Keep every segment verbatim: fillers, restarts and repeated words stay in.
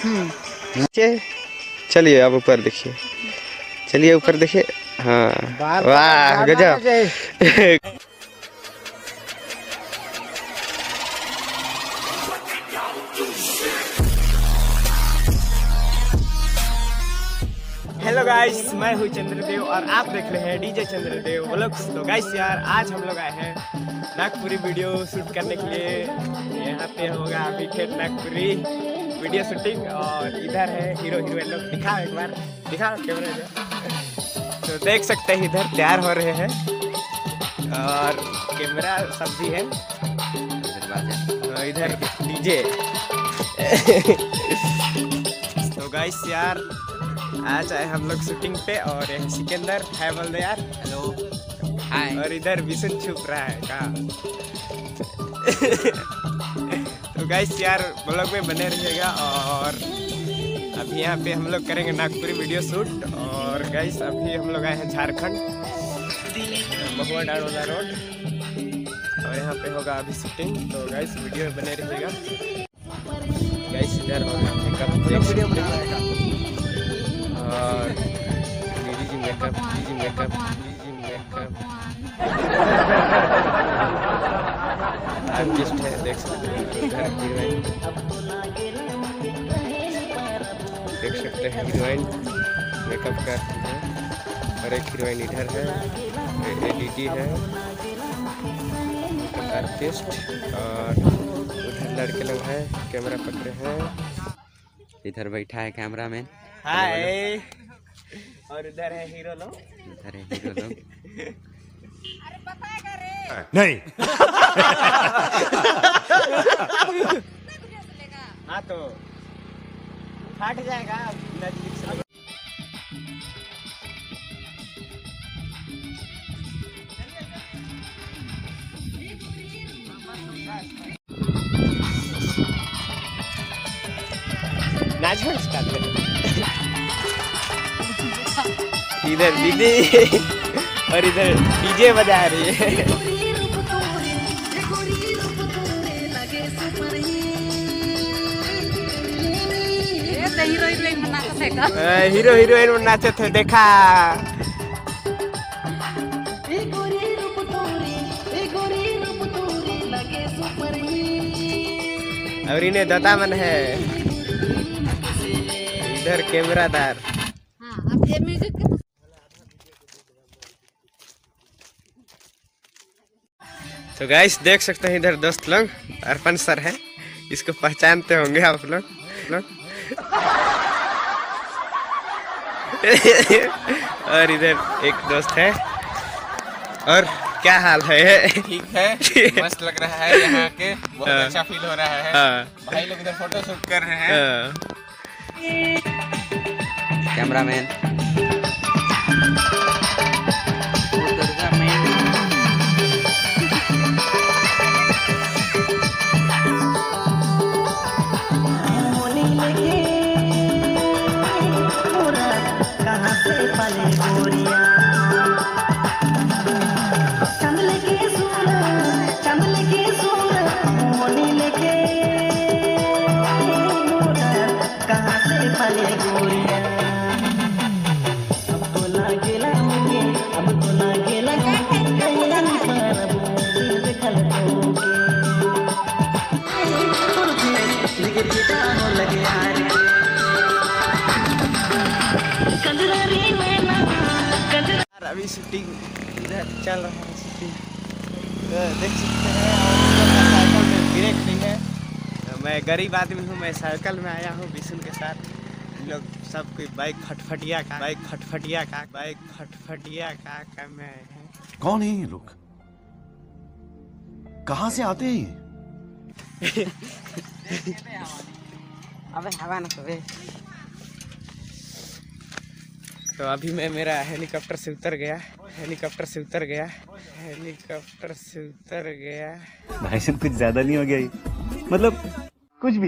नीचे चलिए, अब ऊपर देखिए, चलिए ऊपर देखिए। हाँ वाह गजब। हेलो गाइस, मैं हूँ चंद्रदेव और आप देख रहे हैं डीजे चंद्रदेव व्लॉग्स। तो गाइस यार, आज हम लोग आए हैं नागपुरी वीडियो शूट करने के लिए। यहाँ पे होगा अभी खेत नागपुरी वीडियो शूटिंग, और इधर है हीरो हीरोइन लोग। दिखाओ एक बार, दिखाओ कैमरे में। तो देख सकते हैं इधर तैयार हो रहे हैं और कैमरा सब भी है। इधर डीजे। तो गाइस यार, आज आए हम लोग शूटिंग पे, और यहाँ सिकंदर है, बोल दे यार हेलो हाय। और इधर विष्णु छुप रहा है कहाँ। तो गाइस यार, ब्लॉग में बने रहिएगा। और अभी यहाँ पे हम लोग करेंगे नागपुरी वीडियो शूट। और गाइस अभी हम लोग आए हैं झारखंड, महुआ डाड़ोला रोड, और यहाँ पे होगा अभी शूटिंग। तो गाइस वीडियो में बने रहिएगा। गाइस इधर होगा मेकअप, और जी मेकअप, जी मेकअप, जी मेकअप आर्टिस्ट है, देख सकते हैं। इधर हीरोइन, देख सकते हैं हीरोइन मेकअप कर रही है, और एक हीरोइन इधर है, एडीटी है आर्टिस्ट, और उधर लड़के लोग हैं कैमरा पकड़े हैं। इधर बैठा है कैमरा मैन, हाय। और इधर है हीरो लोग, इधर है हीरो लोग। अरे पता करे नहीं। हाँ तो फट जाएगा नजदीक से। नाचना स्टार्ट कर। इधर दीदी और इधर डीजे बजा रही है। हीरो हीरोइन में नाचे थे, देखा। और इन्हें दता मन है, इधर कैमरादार। हाँ, अब ये म्यूजिक तो गाइस देख सकते हैं इधर दोस्त लोग, अर्पण सर है, इसको पहचानते होंगे आप लोग लोग। और इधर एक दोस्त है। और क्या हाल है? ठीक है, मस्त लग रहा है यहाँ के, बहुत अच्छा फील हो रहा है। भाई लोग इधर फोटो शूट कर रहे हैं। कैमरा मैन अभी शूटिंग इधर चल रहा है, शूटिंग देख सकते हैं। और साइकिल में ब्रेक नहीं है। मैं गरीब आदमी हूँ, मैं साइकिल में आया हूँ विष्णु के साथ। हम लोग सब कोई बाइक फटफटिया का बाइक फटफटिया का बाइक फटफटिया का का मैं है। कौन है ये लोग? कहाँ से आते हैं? अबे हवा ना सोए। तो अभी मैं मेरा हेलीकॉप्टर से उतर गया, हेलीकॉप्टर से उतर गया, हेलीकॉप्टर से उतर गया। भाई साहब कुछ ज्यादा नहीं हो गया ये? मतलब कुछ भी।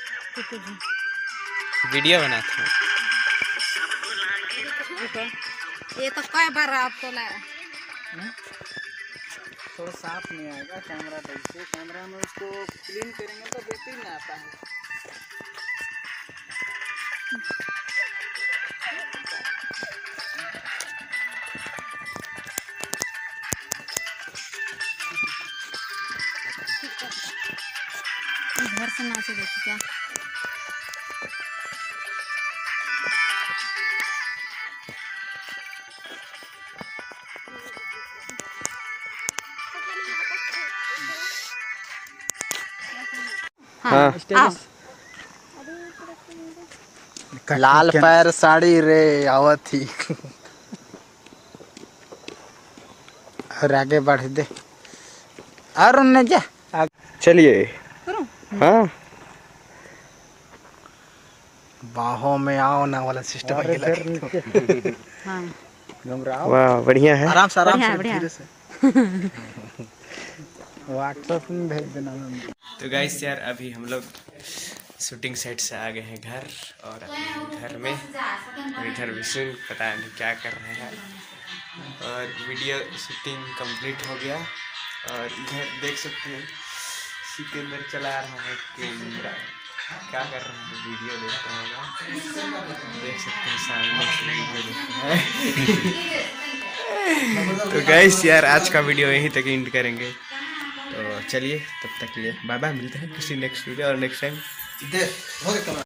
वीडियो बनाते हैं। ये तो कई बार आपको लगा थोड़ा साफ नहीं आएगा कैमरा टाइप से। कैमरा में उसको क्लीन करेंगे तो बेहतरीन आता है। घर से नाचे देखो क्या हाँ, आओ। लाल पैर साड़ी रे आवत थी। और आगे बढ़ दे और न जा। चलिए। हाँ बाहों में आओ ना वाला सिस्टम है। हाँ वाह बढ़िया है। आराम से आराम बढ़िया, से बढ़िया। धीरे से व्हाट्सएप में भेज देना। तो गाइस यार अभी हम लोग शूटिंग सेट से आ गए हैं घर, और अभी घर में इधर विष्णु पता नहीं क्या कर रहे हैं, और वीडियो शूटिंग कंप्लीट हो गया। और इधर देख सकते हैं सिकंदर चला रहा है कैमरा, क्या कर रहा है वीडियो देख रहा होगा, देख सकते हैं सामने से वीडियो देख रहा है। तो गाइस यार आज का वीडियो यहीं तक एंड करेंगे, तो चलिए तब तक के लिए बाय बाय, मिलते हैं किसी नेक्स्ट वीडियो और नेक्स्ट टाइम।